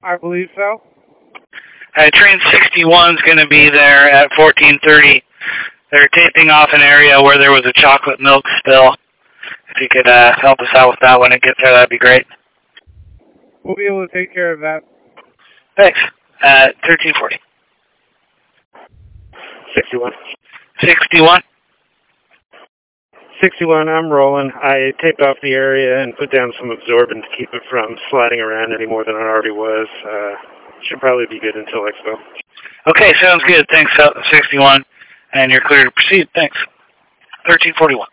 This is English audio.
I believe so. Train 61 is going to be there at 14:30. They're taping off an area where there was a chocolate milk spill. If you could help us out with that when it gets there, that'd be great. We'll be able to take care of that. Thanks. 1340. 61. 61. 61, I'm rolling. I taped off the area and put down some absorbent to keep it from sliding around any more than it already was. Should probably be good until Expo. Okay, sounds good. Thanks, 61. And you're clear to proceed. Thanks. 1341.